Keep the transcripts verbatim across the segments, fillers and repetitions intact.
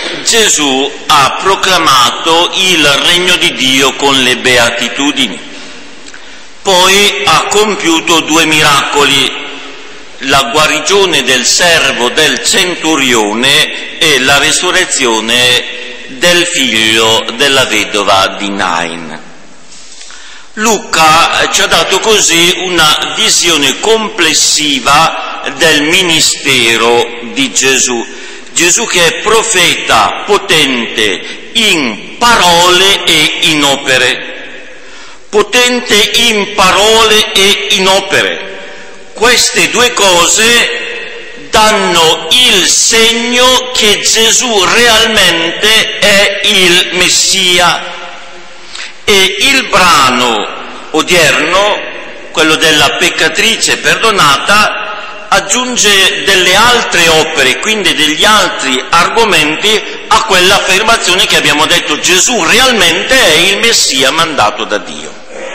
Gesù ha proclamato il regno di Dio con le beatitudini, poi ha compiuto due miracoli, la guarigione del servo del centurione e la resurrezione del figlio della vedova di Nain. Luca ci ha dato così una visione complessiva del ministero di Gesù. Gesù che è profeta potente in parole e in opere. Potente in parole e in opere. Queste due cose danno il segno che Gesù realmente è il Messia. E il brano odierno, quello della peccatrice perdonata, aggiunge delle altre opere, quindi degli altri argomenti a quell'affermazione che abbiamo detto: Gesù realmente è il Messia mandato da Dio.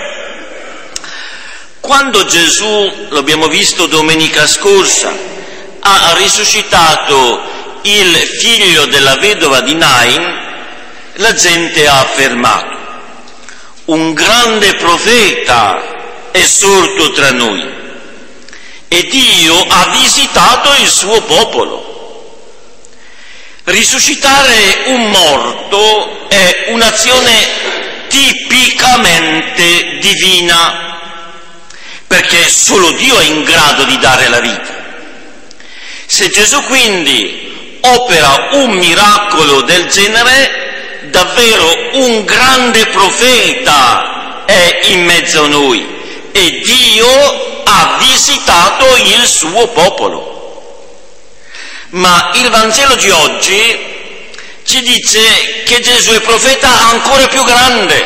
Quando Gesù, lo abbiamo visto domenica scorsa, ha risuscitato il figlio della vedova di Nain, la gente ha affermato: un grande profeta è sorto tra noi e Dio ha visitato il suo popolo. Risuscitare un morto è un'azione tipicamente divina, perché solo Dio è in grado di dare la vita. Se Gesù quindi opera un miracolo del genere, davvero un grande profeta è in mezzo a noi e Dio ha visitato il suo popolo. Ma il Vangelo di oggi ci dice che Gesù è profeta ancora più grande,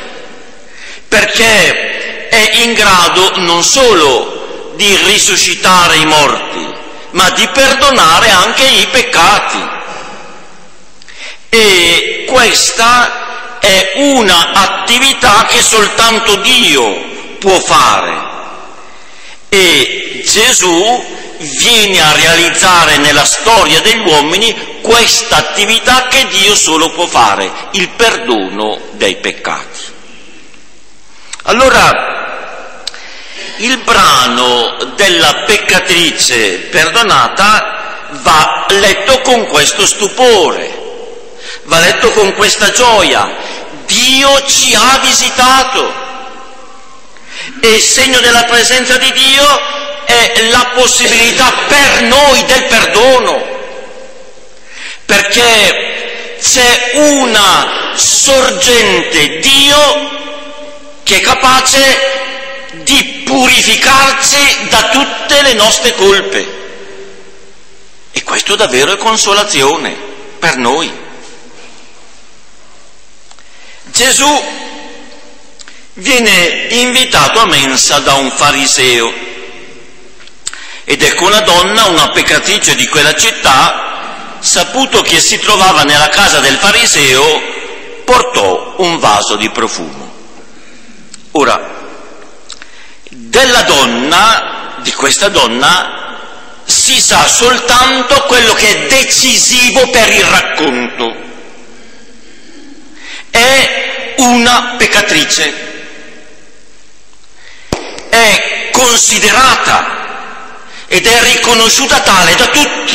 perché è in grado non solo di risuscitare i morti, ma di perdonare anche i peccati. E questa è una attività che soltanto Dio può fare. E Gesù viene a realizzare nella storia degli uomini questa attività che Dio solo può fare, il perdono dei peccati. Allora, il brano della peccatrice perdonata va letto con questo stupore. Va letto con questa gioia: Dio ci ha visitato, e il segno della presenza di Dio è la possibilità per noi del perdono, perché c'è una sorgente, Dio, che è capace di purificarci da tutte le nostre colpe, e questo davvero è consolazione per noi. Gesù viene invitato a mensa da un fariseo, ed ecco una donna, una peccatrice di quella città, saputo che si trovava nella casa del fariseo, portò un vaso di profumo. Ora, della donna, di questa donna, si sa soltanto quello che è decisivo per il racconto. È una peccatrice, è considerata ed è riconosciuta tale da tutti,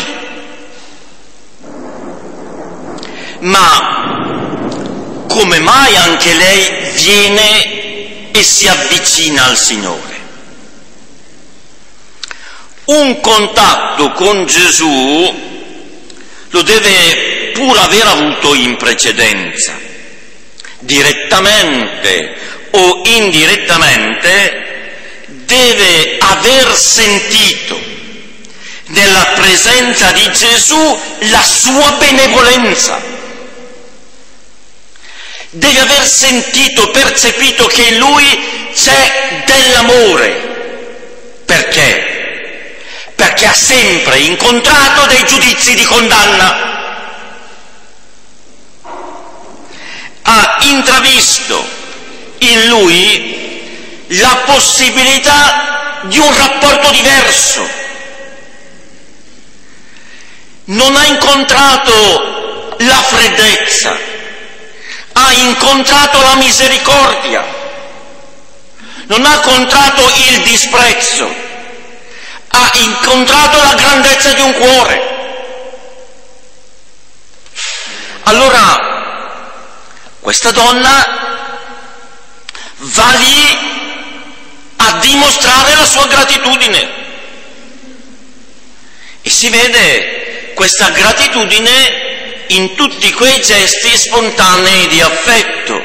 ma come mai anche lei viene e si avvicina al Signore? Un contatto con Gesù lo deve pur aver avuto in precedenza. Direttamente o indirettamente deve aver sentito nella presenza di Gesù la sua benevolenza, deve aver sentito, percepito che in lui c'è dell'amore. Perché? Perché ha sempre incontrato dei giudizi di condanna. Ha intravisto in lui la possibilità di un rapporto diverso. Non ha incontrato la freddezza, ha incontrato la misericordia, non ha incontrato il disprezzo, ha incontrato la grandezza di un cuore. Allora, questa donna va lì a dimostrare la sua gratitudine e si vede questa gratitudine in tutti quei gesti spontanei di affetto,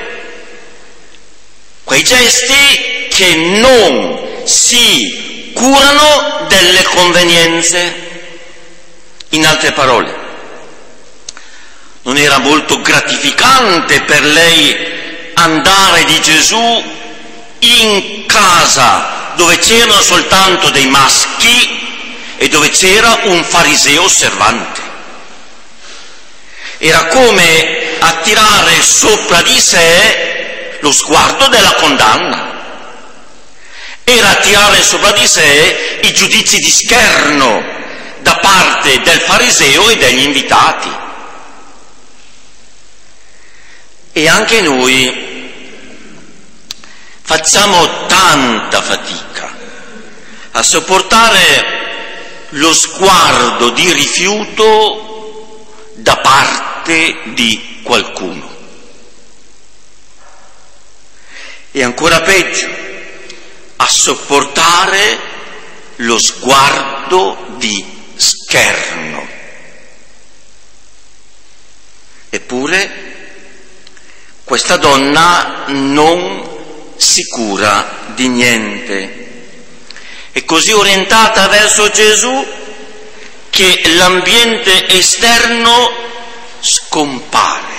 quei gesti che non si curano delle convenienze. In altre parole, non era molto gratificante per lei andare di Gesù in casa dove c'erano soltanto dei maschi e dove c'era un fariseo osservante. Era come attirare sopra di sé lo sguardo della condanna, era attirare sopra di sé i giudizi di scherno da parte del fariseo e degli invitati. E anche noi facciamo tanta fatica a sopportare lo sguardo di rifiuto da parte di qualcuno. E ancora peggio, a sopportare lo sguardo di scherno. Eppure questa donna non si cura di niente. È così orientata verso Gesù che l'ambiente esterno scompare.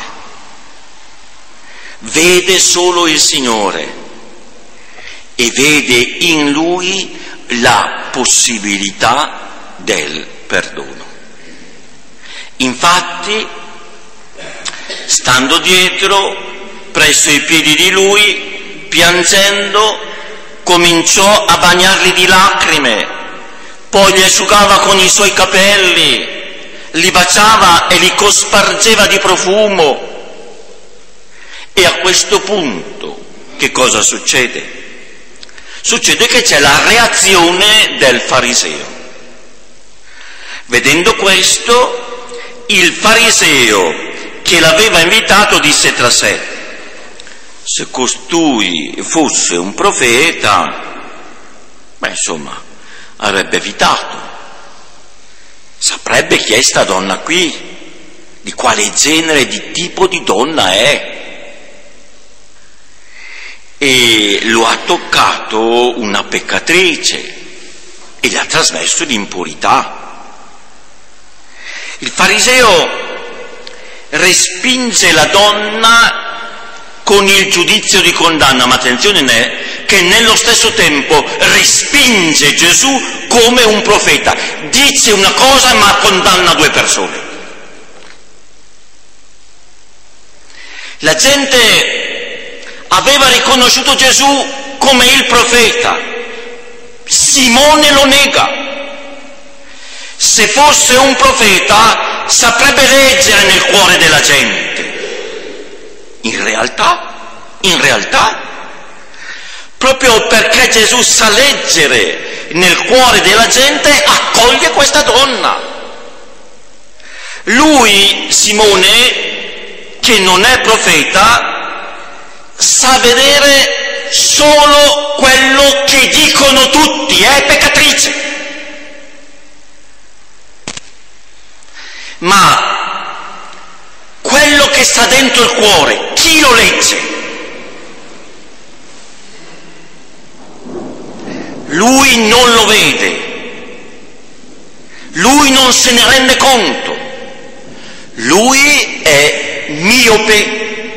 Vede solo il Signore e vede in Lui la possibilità del perdono. Infatti, stando dietro, presso i piedi di Lui, piangendo, cominciò a bagnarli di lacrime, poi li asciugava con i suoi capelli, li baciava e li cospargeva di profumo. E a questo punto che cosa succede? Succede che c'è la reazione del fariseo. Vedendo questo, il fariseo che l'aveva invitato disse tra sé: se costui fosse un profeta, beh, insomma, avrebbe evitato, saprebbe chi è sta donna qui, di quale genere, di tipo di donna è. E lo ha toccato una peccatrice e le ha trasmesso l'impurità. Il fariseo respinge la donna con il giudizio di condanna, ma attenzione che nello stesso tempo respinge Gesù come un profeta. Dice una cosa ma condanna due persone. La gente aveva riconosciuto Gesù come il profeta, Simone lo nega. Se fosse un profeta saprebbe leggere nel cuore della gente. In realtà, in realtà, proprio perché Gesù sa leggere nel cuore della gente, accoglie questa donna. Lui, Simone, che non è profeta, sa vedere solo quello che dicono tutti, è peccatrice. Ma quello che sta dentro il cuore, chi lo legge? Lui non lo vede, lui non se ne rende conto, lui è miope.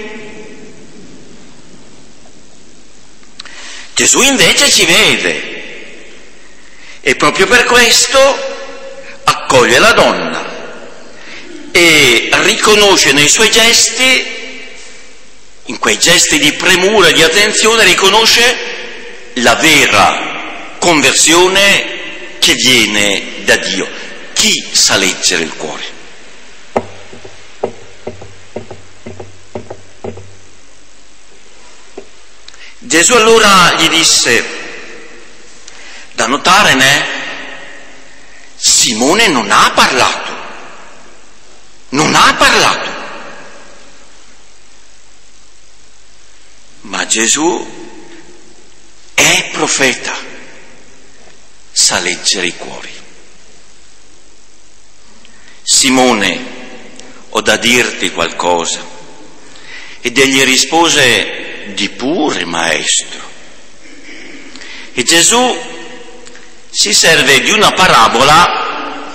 Gesù invece ci vede e proprio per questo accoglie la donna e riconosce nei suoi gesti, in quei gesti di premura e di attenzione, riconosce la vera conversione che viene da Dio. Chi sa leggere il cuore? Gesù allora gli disse: da notare, né? Simone non ha parlato, non ha parlato. Ma Gesù è profeta, sa leggere i cuori. Simone, ho da dirti qualcosa. Ed egli rispose: di pure, maestro. E Gesù si serve di una parabola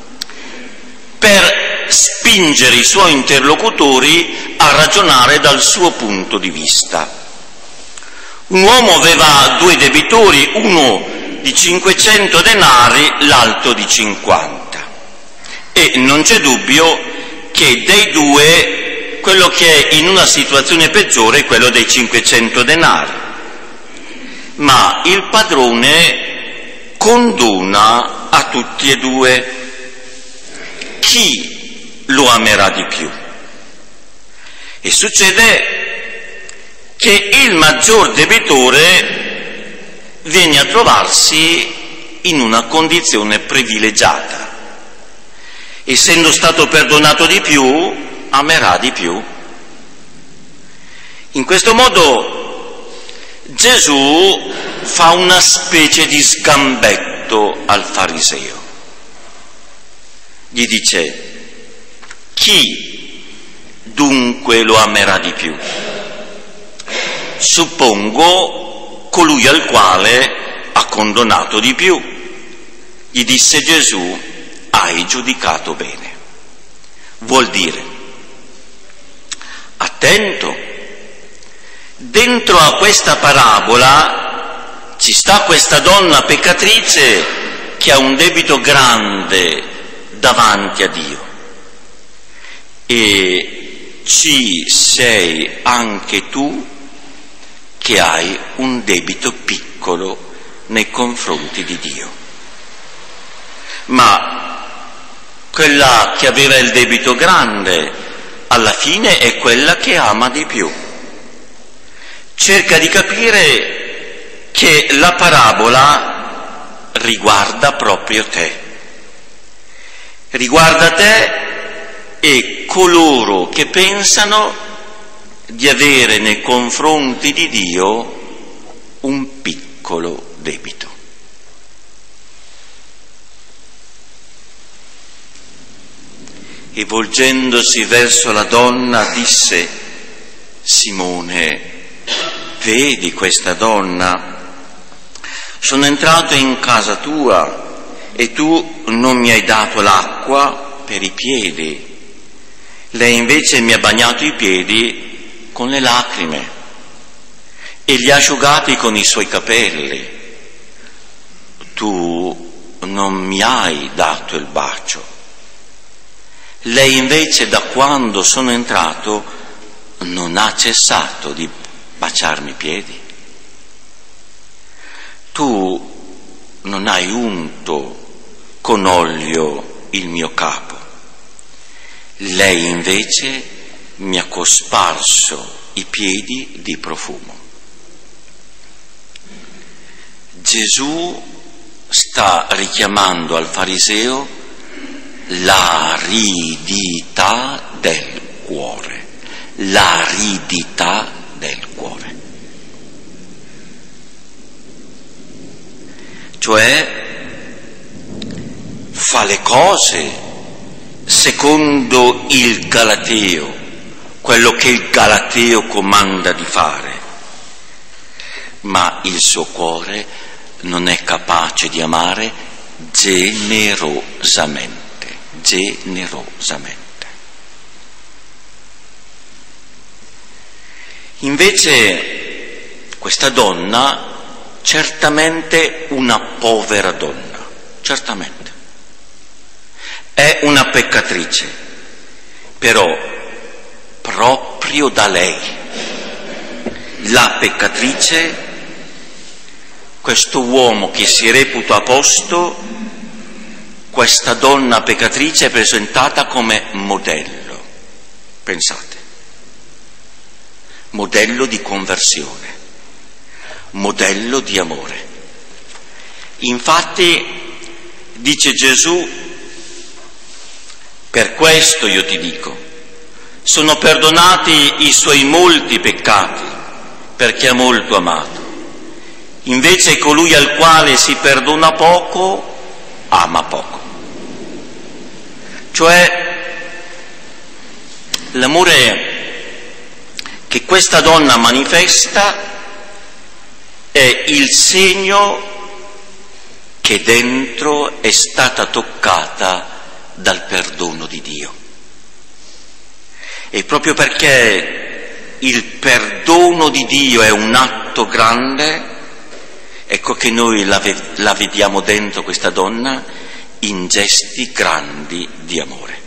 per spingere i suoi interlocutori a ragionare dal suo punto di vista. Un uomo aveva due debitori, uno di cinquecento denari, l'altro di cinquanta. E non c'è dubbio che dei due quello che è in una situazione peggiore è quello dei cinquecento denari. Ma il padrone condona a tutti e due. Chi lo amerà di più? E succede che il maggior debitore viene a trovarsi in una condizione privilegiata. Essendo stato perdonato di più, amerà di più. In questo modo Gesù fa una specie di sgambetto al fariseo. Gli dice: chi dunque lo amerà di più? Suppongo colui al quale ha condonato di più. Gli disse Gesù: hai giudicato bene. Vuol dire, attento, dentro a questa parabola ci sta questa donna peccatrice che ha un debito grande davanti a Dio, e ci sei anche tu che hai un debito piccolo nei confronti di Dio. Ma quella che aveva il debito grande alla fine è quella che ama di più. Cerca di capire che la parabola riguarda proprio te. Riguarda te e coloro che pensano di avere nei confronti di Dio un piccolo debito. E volgendosi verso la donna disse: Simone, vedi questa donna? Sono entrato in casa tua e tu non mi hai dato l'acqua per i piedi. Lei invece mi ha bagnato i piedi con le lacrime e li ha asciugati con i suoi capelli. Tu non mi hai dato il bacio. Lei invece, da quando sono entrato, non ha cessato di baciarmi i piedi. Tu non hai unto con olio il mio capo. Lei invece mi ha cosparso i piedi di profumo. Gesù sta richiamando al fariseo l'aridità del cuore, l'aridità del cuore. Cioè fa le cose secondo il Galateo, quello che il Galateo comanda di fare, ma il suo cuore non è capace di amare generosamente. generosamente. Invece questa donna, certamente una povera donna, certamente, è una peccatrice, però proprio da lei, la peccatrice, questo uomo che si reputa a posto, questa donna peccatrice è presentata come modello, pensate, modello di conversione. modello di amore. Infatti, dice Gesù, per questo io ti dico, sono perdonati i suoi molti peccati, perché ha molto amato. Invece colui al quale si perdona poco, ama poco. Cioè, l'amore che questa donna manifesta è il segno che dentro è stata toccata dal perdono di Dio. E proprio perché il perdono di Dio è un atto grande, ecco che noi la, ve- la vediamo dentro questa donna in gesti grandi di amore.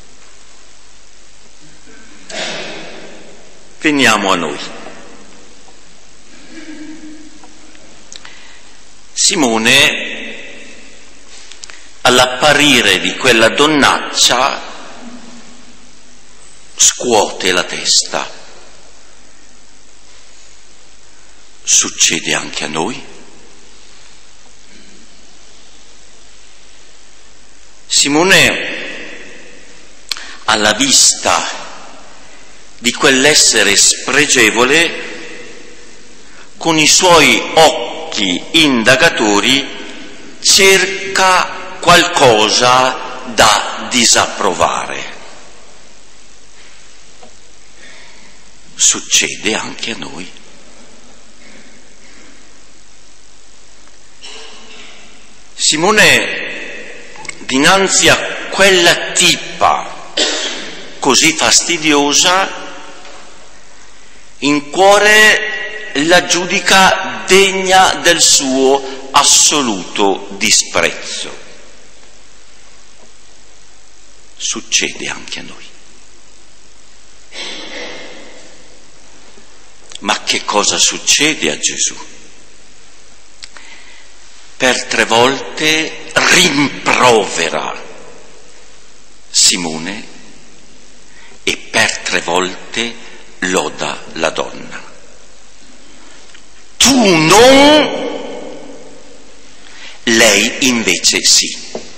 Veniamo a noi. Simone, all'apparire di quella donnaccia, scuote la testa. Succede anche a noi? Simone, alla vista di quell'essere spregevole, con i suoi occhi indagatori cerca qualcosa da disapprovare. Succede anche a noi. Simone, dinanzi a quella tipa così fastidiosa, in cuore la giudica degna del suo assoluto disprezzo. Succede anche a noi. Ma che cosa succede a Gesù? Per tre volte rimprovera Simone e per tre volte loda la donna. Tu non, lei invece sì.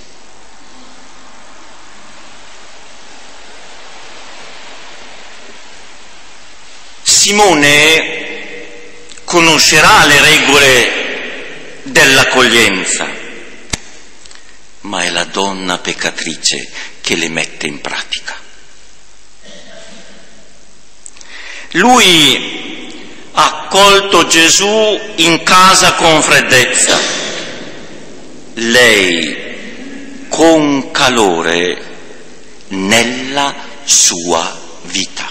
Simone conoscerà le regole dell'accoglienza, ma è la donna peccatrice che le mette in pratica. Lui ha accolto Gesù in casa con freddezza, lei con calore nella sua vita.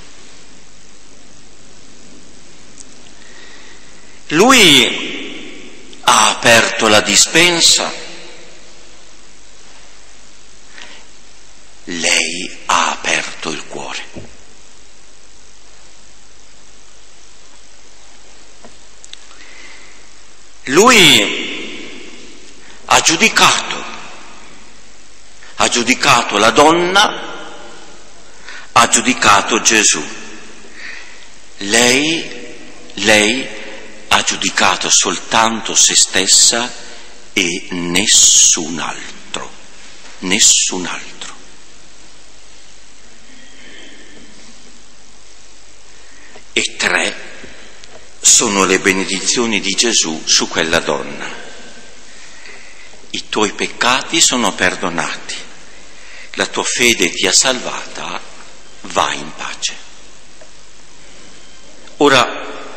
Lui ha aperto la dispensa, lei ha aperto il cuore. Lui ha giudicato, ha giudicato la donna, ha giudicato Gesù. Lei, lei ha giudicato soltanto se stessa e nessun altro, nessun altro. E tre sono le benedizioni di Gesù su quella donna. I tuoi peccati sono perdonati, la tua fede ti ha salvata, vai in pace. Ora,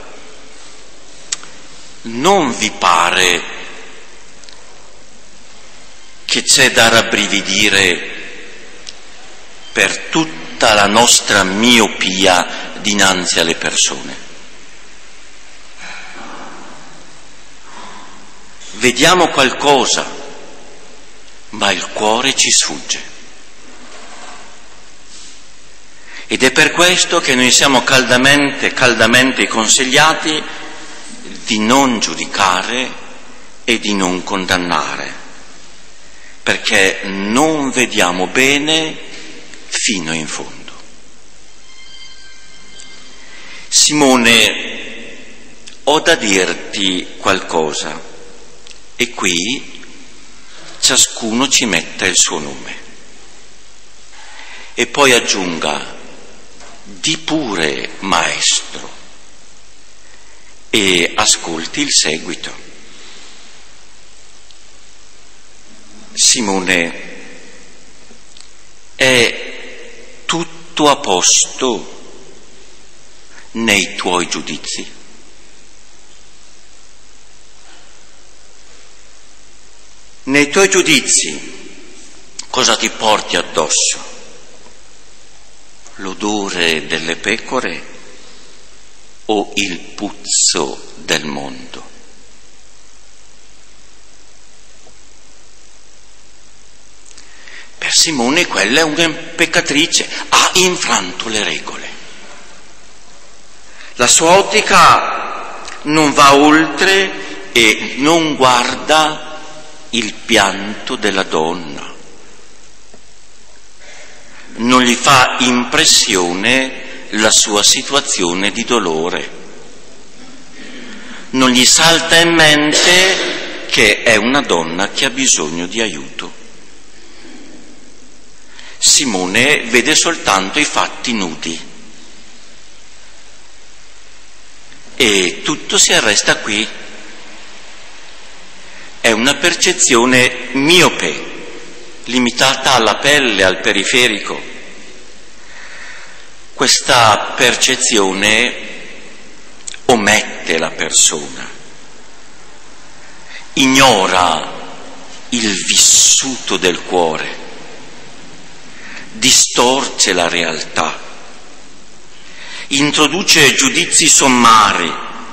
non vi pare che c'è da rabbrividire per tutta la nostra miopia dinanzi alle persone? Vediamo qualcosa, ma il cuore ci sfugge. Ed è per questo che noi siamo caldamente, caldamente consigliati di non giudicare e di non condannare, perché non vediamo bene fino in fondo. Simone ho da dirti qualcosa, e qui ciascuno ci metta il suo nome. E poi aggiunga, di pure maestro, e ascolti il seguito. Simone, è tutto a posto nei tuoi giudizi? Nei tuoi giudizi cosa ti porti addosso? L'odore delle pecore o il puzzo del mondo? Per Simone quella è una peccatrice, ha infranto le regole. La sua ottica non va oltre e non guarda il pianto della donna. Non gli fa impressione la sua situazione di dolore. Non gli salta in mente che è una donna che ha bisogno di aiuto. Simone vede soltanto i fatti nudi e tutto si arresta qui. È una percezione miope, limitata alla pelle, al periferico. Questa percezione omette la persona, ignora il vissuto del cuore, distorce la realtà, introduce giudizi sommari,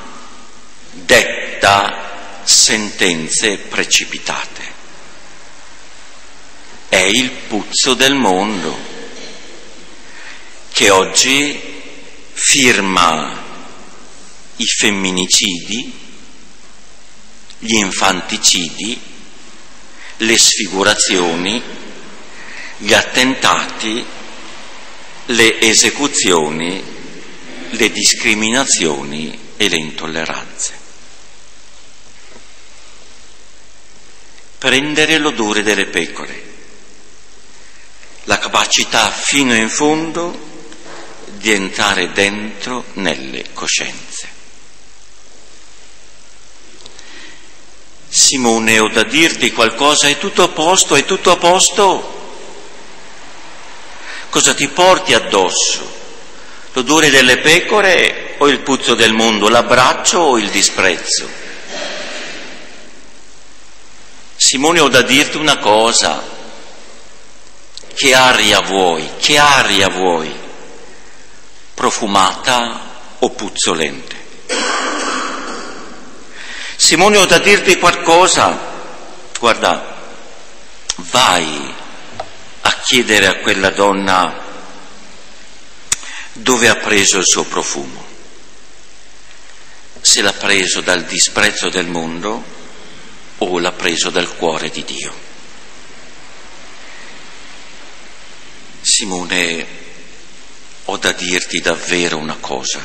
detta sentenze precipitate. È il puzzo del mondo che oggi firma i femminicidi, gli infanticidi, le sfigurazioni, gli attentati, le esecuzioni, le discriminazioni e le intolleranze. Prendere l'odore delle pecore, la capacità fino in fondo di entrare dentro nelle coscienze. Simone, ho da dirti qualcosa, è tutto a posto, è tutto a posto? Cosa ti porti addosso? L'odore delle pecore o il puzzo del mondo? L'abbraccio o il disprezzo? Simone, ho da dirti una cosa. Che aria vuoi? Che aria vuoi? Profumata o puzzolente? Simone, ho da dirti qualcosa. Guarda, vai a chiedere a quella donna dove ha preso il suo profumo. Se l'ha preso dal disprezzo del mondo o l'ha preso dal cuore di Dio. Simone, ho da dirti davvero una cosa.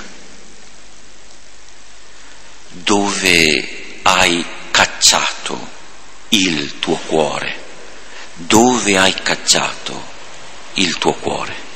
Dove hai cacciato il tuo cuore? Dove hai cacciato il tuo cuore?